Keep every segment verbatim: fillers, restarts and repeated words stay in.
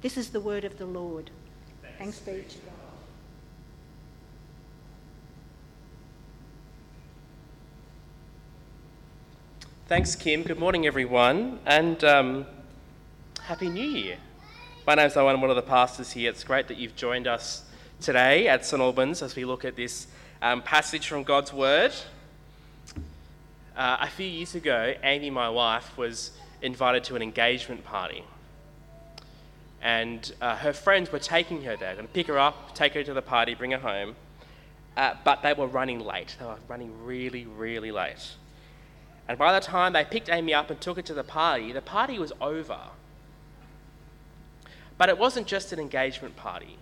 This is the word of the Lord. Thanks be to God. Thanks, Kim. Good morning, everyone, and um, Happy New Year. My name's Owen, I'm one of the pastors here. It's great that you've joined us today at St Albans as we look at this um, passage from God's Word. Uh, a few years ago, Amy, my wife, was invited to an engagement party. And uh, her friends were taking her there, going to pick her up, take her to the party, bring her home. Uh, but they were running late. They were running really, really late. And by the time they picked Amy up and took her to the party, the party was over. But it wasn't just an engagement party.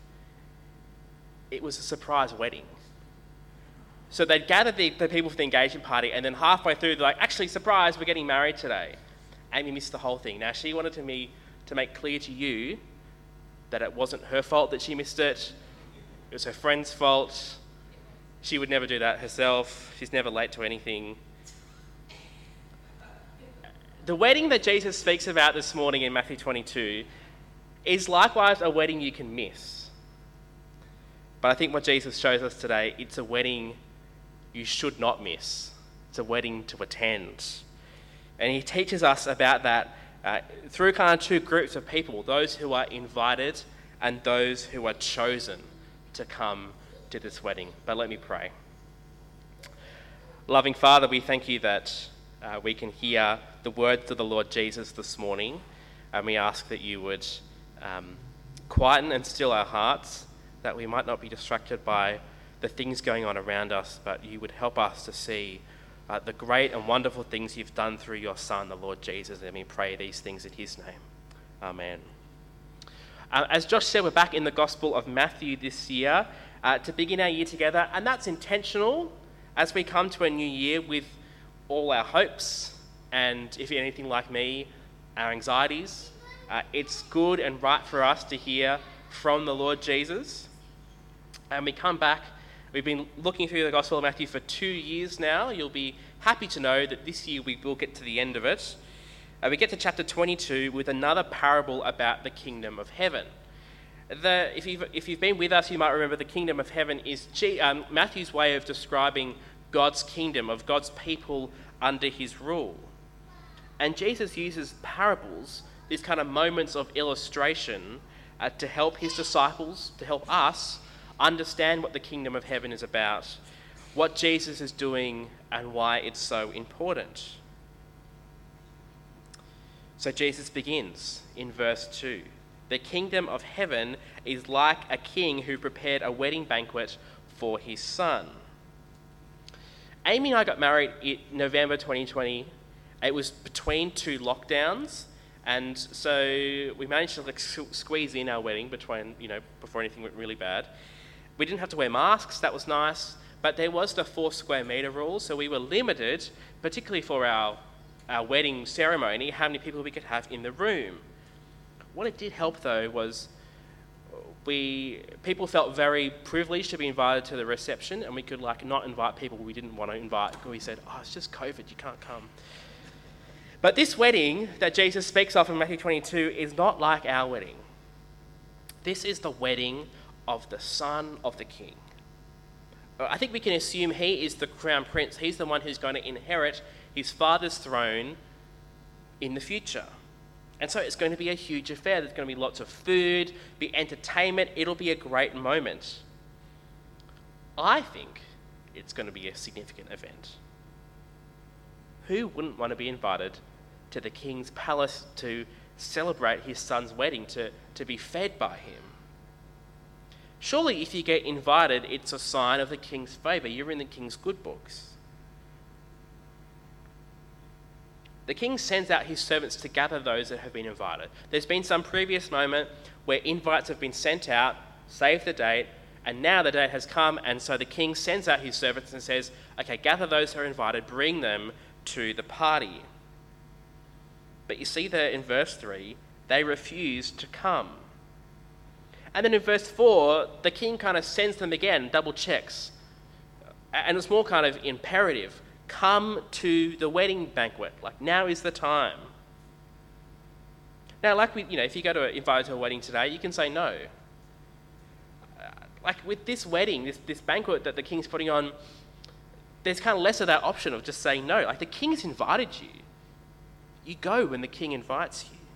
It was a surprise wedding. So they'd gathered the, the people for the engagement party, and then halfway through, they're like, actually, surprise, we're getting married today. Amy missed the whole thing. Now, she wanted to me to make clear to you that it wasn't her fault that she missed it. It was her friend's fault. She would never do that herself. She's never late to anything. The wedding that Jesus speaks about this morning in Matthew twenty-two is likewise a wedding you can miss. But I think what Jesus shows us today, it's a wedding you should not miss. It's a wedding to attend. And he teaches us about that uh, through kind of two groups of people, those who are invited and those who are chosen to come to this wedding. But let me pray. Loving Father, we thank you that uh, we can hear the words of the Lord Jesus this morning, and we ask that you would um, quieten and still our hearts, that we might not be distracted by the things going on around us, but you would help us to see uh, the great and wonderful things you've done through your Son, the Lord Jesus, and we pray these things in his name. Amen. Uh, as Josh said, we're back in the Gospel of Matthew this year uh, to begin our year together, and that's intentional as we come to a new year with all our hopes and, if you're anything like me, our anxieties. Uh, it's good and right for us to hear from the Lord Jesus. And we come back, we've been looking through the Gospel of Matthew for two years now. You'll be happy to know that this year we will get to the end of it. Uh, we get to chapter twenty-two with another parable about the kingdom of heaven. The, if, you've, if you've been with us, you might remember the kingdom of heaven is G, um, Matthew's way of describing God's kingdom, of God's people under his rule. And Jesus uses parables, these kind of moments of illustration, uh, to help his disciples, to help us understand what the kingdom of heaven is about, what Jesus is doing, and why it's so important. So Jesus begins in verse two. The kingdom of heaven is like a king who prepared a wedding banquet for his son. Amy and I got married in November twenty twenty. It was between two lockdowns, and so we managed to like squeeze in our wedding between, you know, before anything went really bad. We didn't have to wear masks, that was nice, but there was the four square metre rule, so we were limited, particularly for our, our wedding ceremony, how many people we could have in the room. What it did help, though, was we people felt very privileged to be invited to the reception, and we could like not invite people we didn't want to invite. We said, oh, it's just COVID, you can't come. But this wedding that Jesus speaks of in Matthew twenty-two is not like our wedding. This is the wedding of the Son of the King. I think we can assume he is the crown prince. He's the one who's going to inherit his father's throne in the future. And so it's going to be a huge affair. There's going to be lots of food, be entertainment. It'll be a great moment. I think it's going to be a significant event. Who wouldn't want to be invited to the king's palace to celebrate his son's wedding, to, to be fed by him? Surely if you get invited, it's a sign of the king's favour. You're in the king's good books. The king sends out his servants to gather those that have been invited. There's been some previous moment where invites have been sent out, save the date, and now the date has come, and so the king sends out his servants and says, okay, gather those who are invited, bring them to the party. But you see there in verse three, they refuse to come. And then in verse four, the king kind of sends them again, double checks. And it's more kind of imperative. Come to the wedding banquet. Like, now is the time. Now, like, we, you know, if you go to a, invited to a wedding today, you can say no. Uh, like with this wedding, this, this banquet that the king's putting on, there's kind of less of that option of just saying no. Like the king's invited you. You go when the king invites you.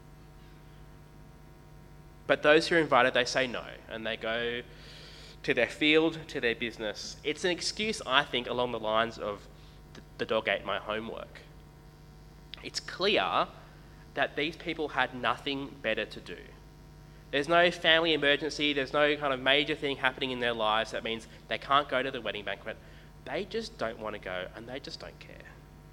But those who are invited, they say no, and they go to their field, to their business. It's an excuse, I think, along the lines of the, the dog ate my homework. It's clear that these people had nothing better to do. There's no family emergency, there's no kind of major thing happening in their lives that means they can't go to the wedding banquet. They just don't want to go, and they just don't care.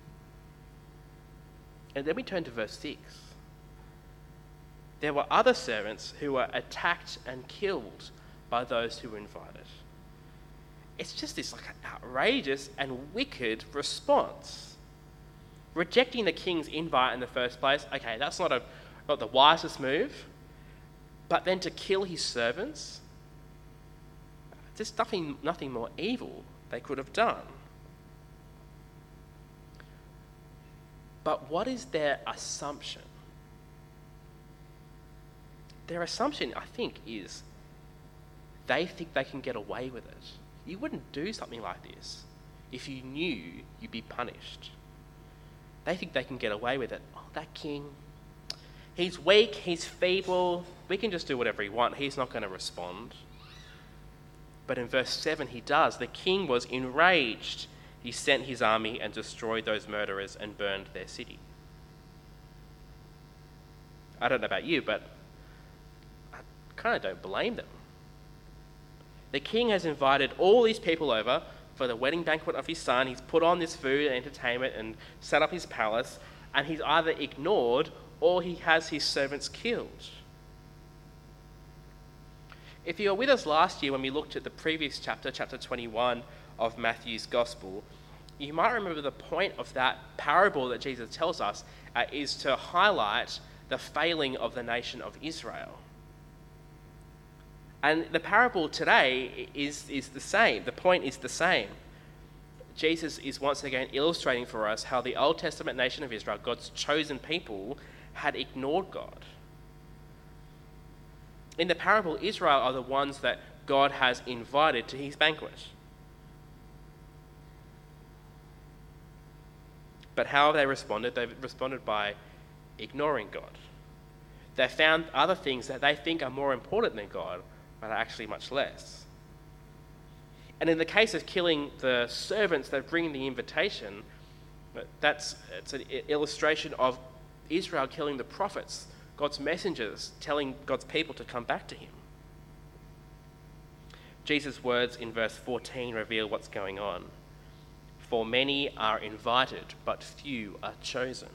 And then we turn to verse six. There were other servants who were attacked and killed by those who were invited. It's just this like outrageous and wicked response. Rejecting the king's invite in the first place, okay, that's not a not the wisest move. But then to kill his servants, there's nothing nothing more evil they could have done. But what is their assumption? Their assumption, I think, is they think they can get away with it. You wouldn't do something like this if you knew you'd be punished. They think they can get away with it. Oh, that king, he's weak, he's feeble, we can just do whatever he wants, he's not going to respond. But in verse seven, he does. The king was enraged. He sent his army and destroyed those murderers and burned their city. I don't know about you, but I kind of don't blame them. The king has invited all these people over for the wedding banquet of his son. He's put on this food and entertainment and set up his palace, and he's either ignored or he has his servants killed. If you were with us last year when we looked at the previous chapter, chapter twenty-one of Matthew's Gospel, you might remember the point of that parable that Jesus tells us uh, is to highlight the failing of the nation of Israel. And the parable today is, is the same. The point is the same. Jesus is once again illustrating for us how the Old Testament nation of Israel, God's chosen people, had ignored God. In the parable, Israel are the ones that God has invited to his banquet. But how have they responded? They've responded by ignoring God. They found other things that they think are more important than God, but are actually much less. And in the case of killing the servants that bring the invitation, that's it's an illustration of Israel killing the prophets, God's messengers, telling God's people to come back to him. Jesus' words in verse fourteen reveal what's going on. For many are invited, but few are chosen.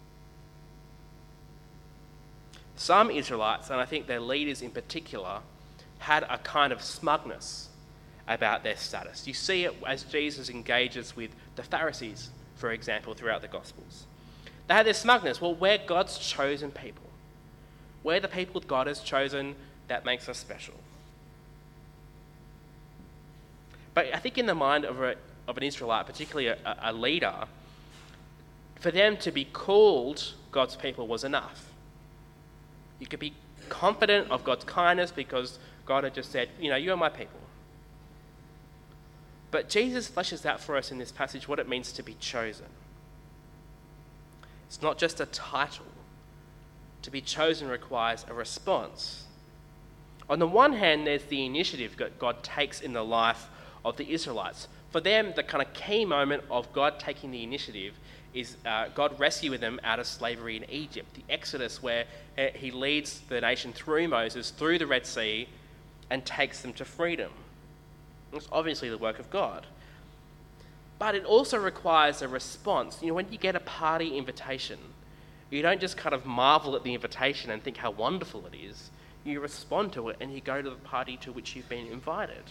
Some Israelites, and I think their leaders in particular, had a kind of smugness about their status. You see it as Jesus engages with the Pharisees, for example, throughout the Gospels. They had this smugness. Well, we're God's chosen people. We're the people God has chosen. That makes us special. But I think in the mind of, a, of an Israelite, particularly a, a leader, for them to be called God's people was enough. You could be confident of God's kindness because God had just said, you know, you are my people. But Jesus fleshes out for us in this passage what it means to be chosen. It's not just a title. To be chosen requires a response. On the one hand, there's the initiative that God takes in the life of the Israelites. For them, the kind of key moment of God taking the initiative is uh, God rescuing them out of slavery in Egypt, the Exodus, where uh, he leads the nation through Moses, through the Red Sea, and takes them to freedom. It's obviously the work of God. But it also requires a response. You know, when you get a party invitation, you don't just kind of marvel at the invitation and think how wonderful it is. You respond to it and you go to the party to which you've been invited.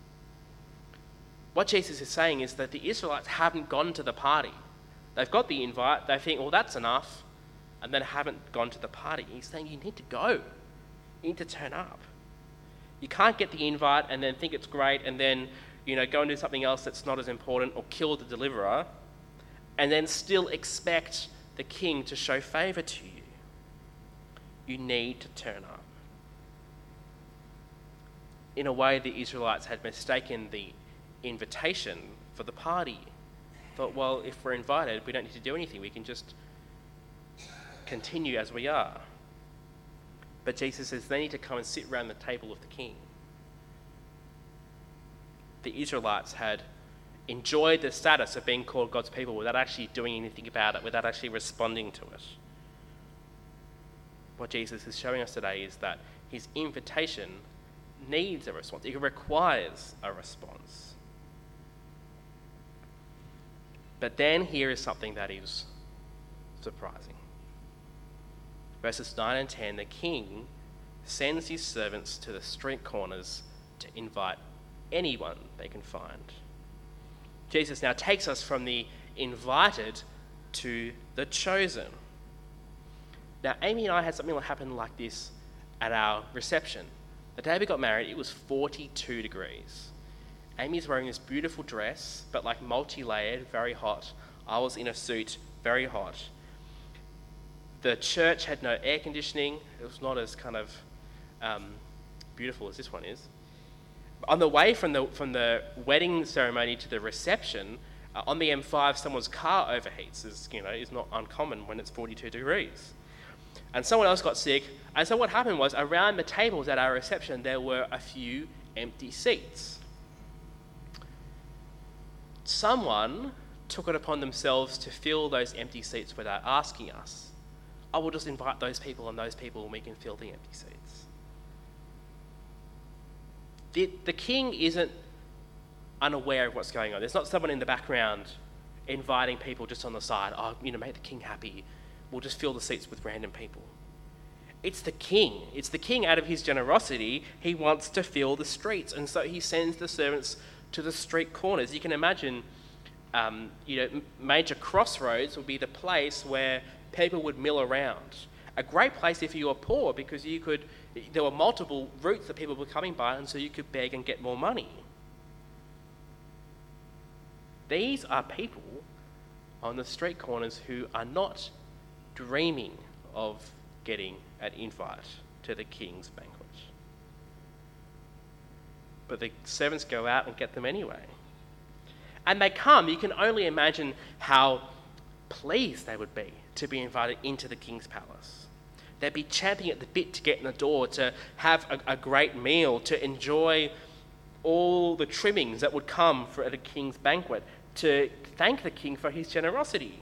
What Jesus is saying is that the Israelites haven't gone to the party. They've got the invite, they think, well, that's enough, and then haven't gone to the party. He's saying you need to go. You need to turn up. You can't get the invite and then think it's great and then, you know, go and do something else that's not as important or kill the deliverer and then still expect the king to show favour to you. You need to turn up. In a way, the Israelites had mistaken the invitation for the party. Thought, well, if we're invited, we don't need to do anything. We can just continue as we are. But Jesus says they need to come and sit around the table of the king. The Israelites had enjoyed the status of being called God's people without actually doing anything about it, without actually responding to it. What Jesus is showing us today is that his invitation needs a response. It requires a response. But then here is something that is surprising. Verses nine and ten, the king sends his servants to the street corners to invite anyone they can find. Jesus now takes us from the invited to the chosen. Now, Amy and I had something that happened like this at our reception. The day we got married, it was forty-two degrees. Amy's wearing this beautiful dress, but like multi-layered, very hot. I was in a suit, very hot. The church had no air conditioning. It was not as kind of um, beautiful as this one is. On the way from the from the wedding ceremony to the reception, uh, on the M five, someone's car overheats. Is you know is not uncommon when it's forty-two degrees. And someone else got sick. And so what happened was, around the tables at our reception, there were a few empty seats. Someone took it upon themselves to fill those empty seats without asking us. I will just invite those people and those people and we can fill the empty seats. The, the king isn't unaware of what's going on. There's not someone in the background inviting people just on the side. Oh, you know, make the king happy. We'll just fill the seats with random people. It's the king. It's the king, out of his generosity, he wants to fill the streets. And so he sends the servants to the street corners. You can imagine, um, you know, major crossroads would be the place where people would mill around. A great place if you were poor, because you could, there were multiple routes that people were coming by, and so you could beg and get more money. These are people on the street corners who are not dreaming of getting an invite to the king's banquet. But the servants go out and get them anyway. And they come. You can only imagine how pleased they would be to be invited into the king's palace. They'd be champing at the bit to get in the door, to have a, a great meal, to enjoy all the trimmings that would come for at a king's banquet, to thank the king for his generosity.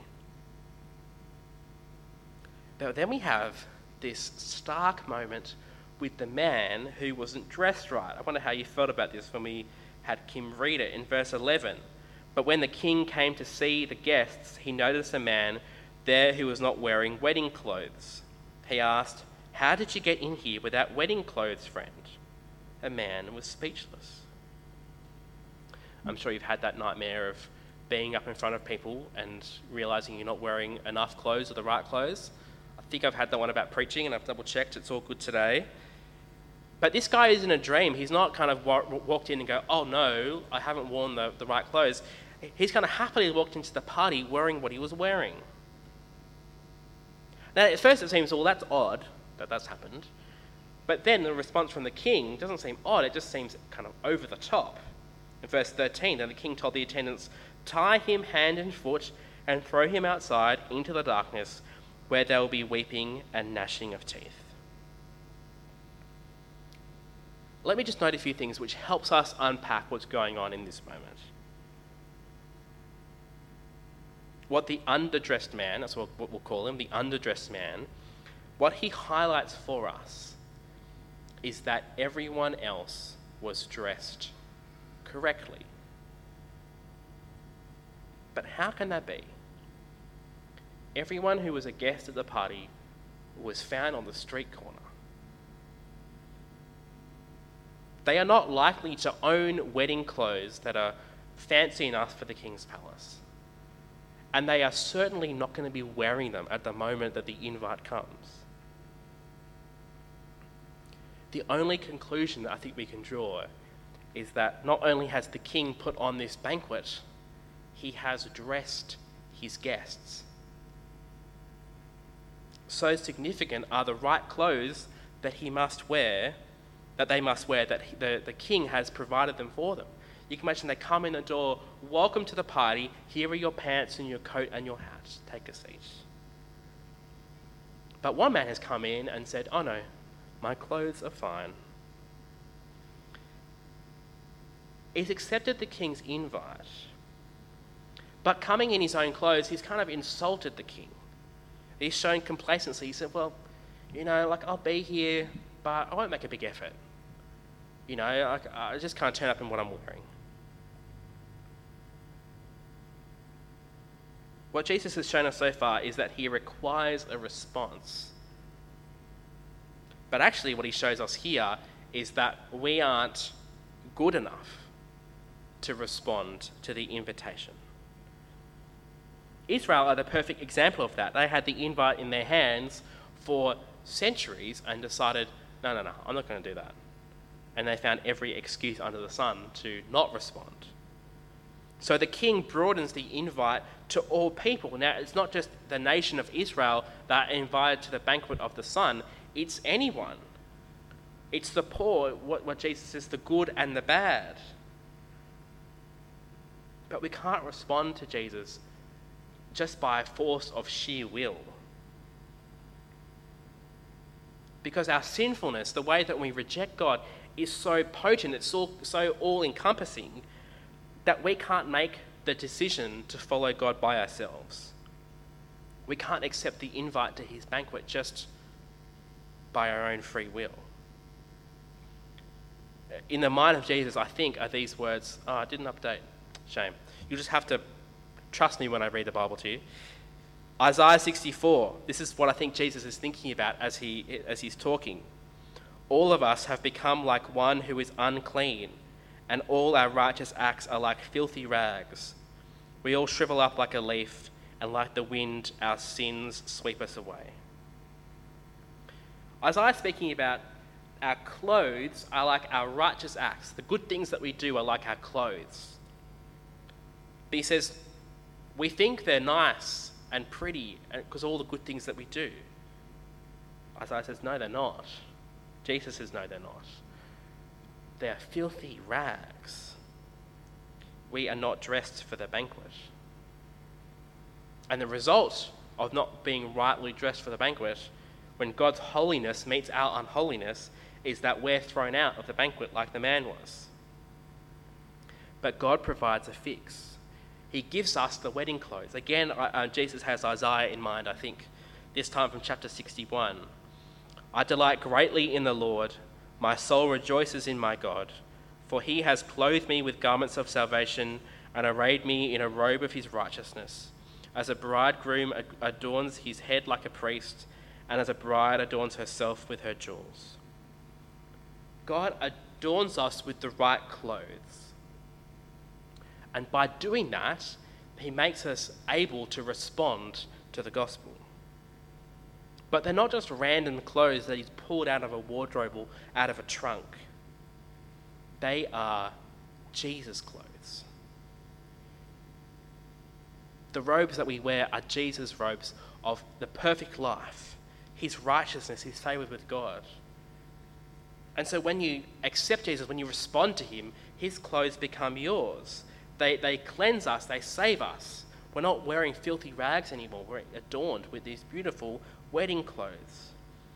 But then we have this stark moment with the man who wasn't dressed right. I wonder how you felt about this when we had Kim read it in verse eleven. But when the king came to see the guests, he noticed a man there who was not wearing wedding clothes. He asked, "How did you get in here without wedding clothes, friend?" The man was speechless. I'm sure you've had that nightmare of being up in front of people and realising you're not wearing enough clothes or the right clothes. I think I've had that one about preaching, and I've double checked, it's all good today. But this guy isn't a dream. He's not kind of wa- walked in and go, oh no, I haven't worn the, the right clothes. He's kind of happily walked into the party wearing what he was wearing. Now, at first it seems, well, that's odd that that's happened. But then the response from the king doesn't seem odd, it just seems kind of over the top. In verse thirteen, then the king told the attendants, "Tie him hand and foot and throw him outside into the darkness, where there will be weeping and gnashing of teeth." Let me just note a few things which helps us unpack what's going on in this moment. What the underdressed man, that's what we'll call him, the underdressed man, what he highlights for us is that everyone else was dressed correctly. But how can that be? Everyone who was a guest at the party was found on the street corner. They are not likely to own wedding clothes that are fancy enough for the king's palace. And they are certainly not going to be wearing them at the moment that the invite comes. The only conclusion that I think we can draw is that not only has the king put on this banquet, he has dressed his guests. so significant are the right clothes that he must wear, that they must wear, that he, the, the king has provided them for them. You can imagine they come in the door, welcome to the party, here are your pants and your coat and your hat, take a seat. But one man has come in and said, oh no, my clothes are fine. He's accepted the king's invite, but coming in his own clothes, he's kind of insulted the king. He's shown complacency. He said, well, you know, like I'll be here, but I won't make a big effort. You know, I, I just can't turn up in what I'm wearing. What Jesus has shown us so far is that he requires a response. But actually what he shows us here is that we aren't good enough to respond to the invitation. Israel are the perfect example of that. They had the invite in their hands for centuries and decided, no, no, no, I'm not going to do that. And they found every excuse under the sun to not respond. So the king broadens the invite to all people. Now, it's not just the nation of Israel that are invited to the banquet of the Son, it's anyone. It's the poor, what, what Jesus says, the good and the bad. But we can't respond to Jesus just by force of sheer will. Because our sinfulness, the way that we reject God, is so potent, it's so, so all-encompassing, that we can't make the decision to follow God by ourselves. We can't accept the invite to his banquet just by our own free will. In the mind of Jesus, I think, are these words, oh, I didn't update. Shame. You just have to trust me when I read the Bible to you. Isaiah sixty-four, this is what I think Jesus is thinking about as he as he's talking. All of us have become like one who is unclean, and all our righteous acts are like filthy rags. We all shrivel up like a leaf, and like the wind, our sins sweep us away. Isaiah is speaking about our clothes are like our righteous acts. The good things that we do are like our clothes. But he says, we think they're nice and pretty because all the good things that we do. Isaiah says, no, they're not. Jesus says, no, they're not. They're filthy rags. We are not dressed for the banquet. And the result of not being rightly dressed for the banquet, when God's holiness meets our unholiness, is that we're thrown out of the banquet like the man was. But God provides a fix. He gives us the wedding clothes. Again, uh, Jesus has Isaiah in mind, I think, this time from chapter sixty-one. I delight greatly in the Lord. My soul rejoices in my God, for he has clothed me with garments of salvation and arrayed me in a robe of his righteousness. As a bridegroom adorns his head like a priest, and as a bride adorns herself with her jewels. God adorns us with the right clothes. And by doing that, he makes us able to respond to the gospel. But they're not just random clothes that he's pulled out of a wardrobe or out of a trunk. They are Jesus' clothes. The robes that we wear are Jesus' robes of the perfect life, his righteousness, his favour with God. And so when you accept Jesus, when you respond to him, his clothes become yours. They, they cleanse us, they save us. We're not wearing filthy rags anymore. We're adorned with these beautiful wedding clothes.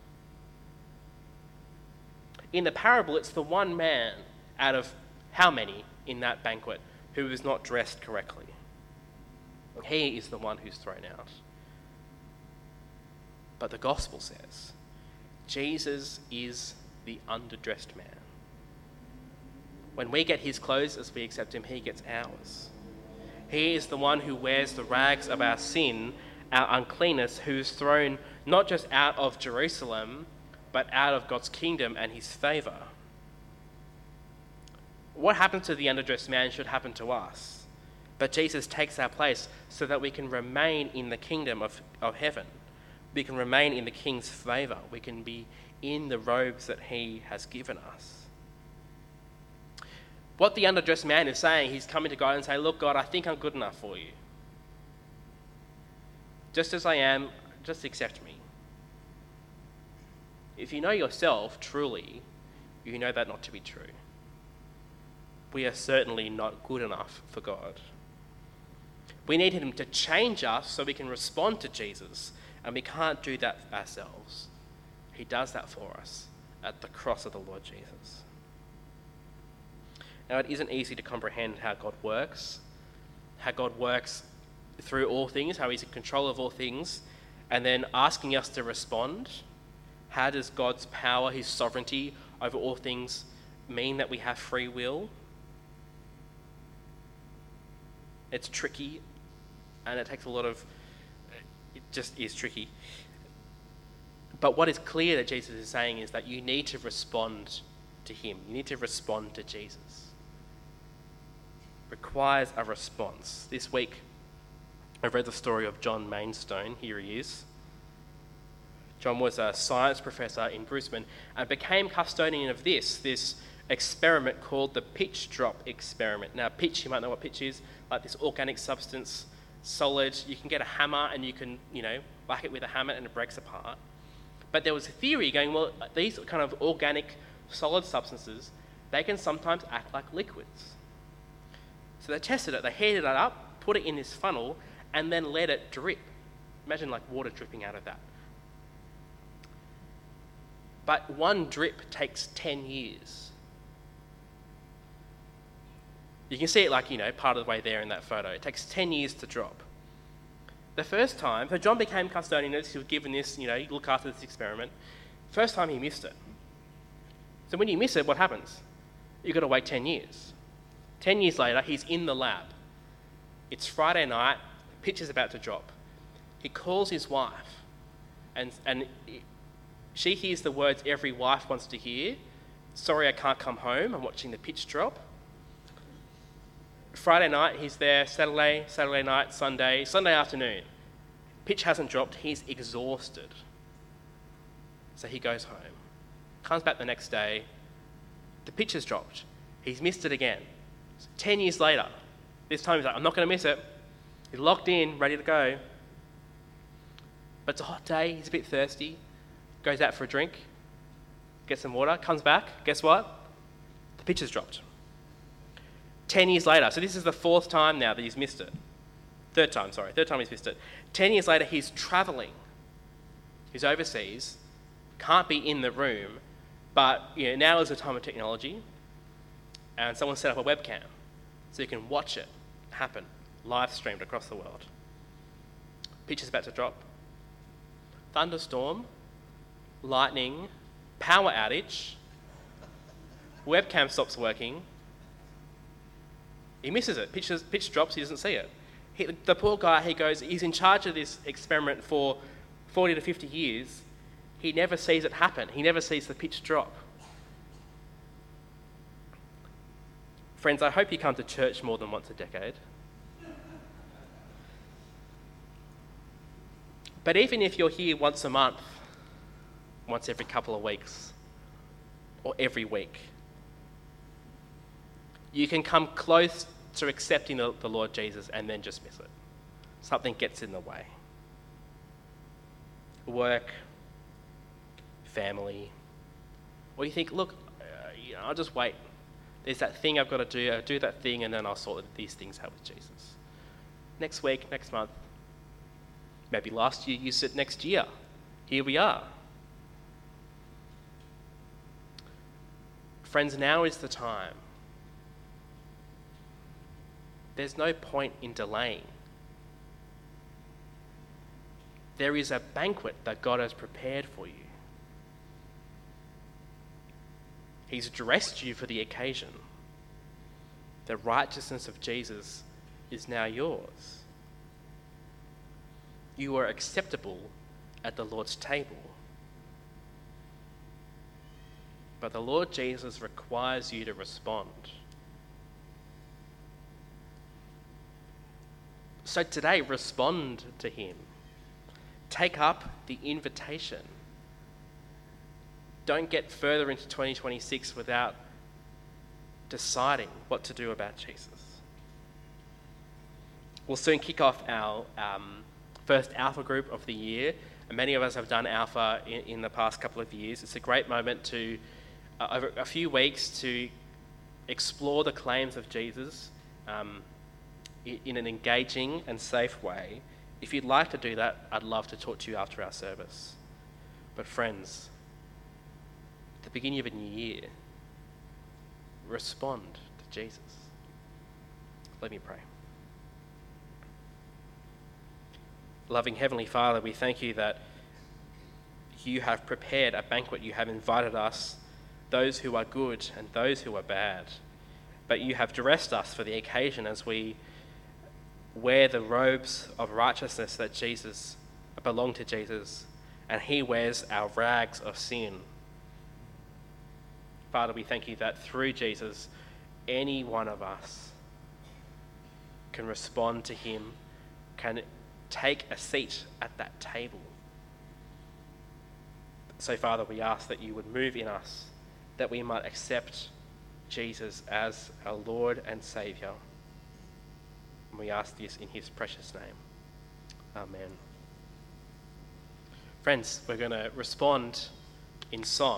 In the parable, it's the one man out of how many in that banquet who is not dressed correctly. He is the one who's thrown out. But the gospel says Jesus is the underdressed man. When we get his clothes as we accept him, he gets ours. He is the one who wears the rags of our sin, our uncleanness, who's thrown not just out of Jerusalem, but out of God's kingdom and his favour. What happened to the underdressed man should happen to us. But Jesus takes our place so that we can remain in the kingdom of, of heaven. We can remain in the king's favour. We can be in the robes that he has given us. What the underdressed man is saying, he's coming to God and saying, look, God, I think I'm good enough for you. Just as I am, just accept me. if you know yourself truly, you know that not to be true. We are certainly not good enough for God. We need him to change us so we can respond to Jesus, and we can't do that ourselves. He does that for us at the cross of the Lord Jesus. Now, it isn't easy to comprehend how God works, how God works through all things, how he's in control of all things, and then asking us to respond. How does God's power, his sovereignty over all things, mean that we have free will? It's tricky, and it takes a lot of... It just is tricky. But what is clear that Jesus is saying is that you need to respond to him. You need to respond to Jesus. Requires a response. This week, I read the story of John Mainstone. Here he is. John was a science professor in Brisbane and became custodian of this, this experiment called the pitch drop experiment. Now, pitch, you might know what pitch is, like this organic substance, solid. You can get a hammer and you can, you know, whack it with a hammer and it breaks apart. But there was a theory going, well, these kind of organic solid substances, they can sometimes act like liquids. So they tested it, they heated it up, put it in this funnel, and then let it drip. Imagine like water dripping out of that. But one drip takes ten years. You can see it like, you know, part of the way there in that photo. It takes ten years to drop. The first time, so John became custodian, he was given this, you know, look after this experiment. First time he missed it. So when you miss it, what happens? You've got to wait ten years. ten years later, he's in the lab. It's Friday night, pitch is about to drop. He calls his wife, and and she hears the words every wife wants to hear. Sorry, I can't come home, I'm watching the pitch drop. Friday night, he's there, Saturday, Saturday night, Sunday, Sunday afternoon. Pitch hasn't dropped, he's exhausted. So he goes home. Comes back the next day, the pitch has dropped. He's missed it again. So ten years later, this time he's like, I'm not going to miss it. He's locked in, ready to go. But it's a hot day, he's a bit thirsty. Goes out for a drink, gets some water, comes back. Guess what? The pitch has dropped. Ten years later, so this is the fourth time now that he's missed it. Third time, sorry, third time he's missed it. Ten years later, he's travelling. He's overseas, can't be in the room, but you know, now is the time of technology, and someone set up a webcam so you can watch it happen, live streamed across the world. Pitch is about to drop. Thunderstorm, lightning, power outage, webcam stops working. He misses it. Pitch, pitch drops, he doesn't see it. He, the poor guy, he goes, he's in charge of this experiment for forty to fifty years. He never sees it happen. He never sees the pitch drop. Friends, I hope you come to church more than once a decade. But even if you're here once a month, once every couple of weeks, or every week, you can come close to accepting the, the Lord Jesus and then just miss it. Something gets in the way. Work, family, or you think, look, uh, you know, I'll just wait. There's that thing I've got to do. I'll do that thing and then I'll sort these things out with Jesus. Next week, next month, maybe last year you said next year. Here we are. Friends, now is the time. There's no point in delaying. There is a banquet that God has prepared for you. He's dressed you for the occasion. The righteousness of Jesus is now yours. You are acceptable at the Lord's table. But the Lord Jesus requires you to respond. So today, respond to him. Take up the invitation. Don't get further into twenty twenty-six without deciding what to do about Jesus. We'll soon kick off our um, first Alpha group of the year. and many of us have done Alpha in, in the past couple of years. It's a great moment to, uh, over a few weeks, to explore the claims of Jesus um, in, in an engaging and safe way. If you'd like to do that, I'd love to talk to you after our service. But friends, at the beginning of a new year, respond to Jesus. Let me pray. Loving Heavenly Father, we thank you that you have prepared a banquet. You have invited us, those who are good and those who are bad. But you have dressed us for the occasion as we wear the robes of righteousness that Jesus belong to Jesus, and he wears our rags of sin. Father, we thank you that through Jesus, any one of us can respond to him, can take a seat at that table. So, Father, we ask that you would move in us, that we might accept Jesus as our Lord and Saviour. And we ask this in his precious name. Amen. Friends, we're going to respond in song.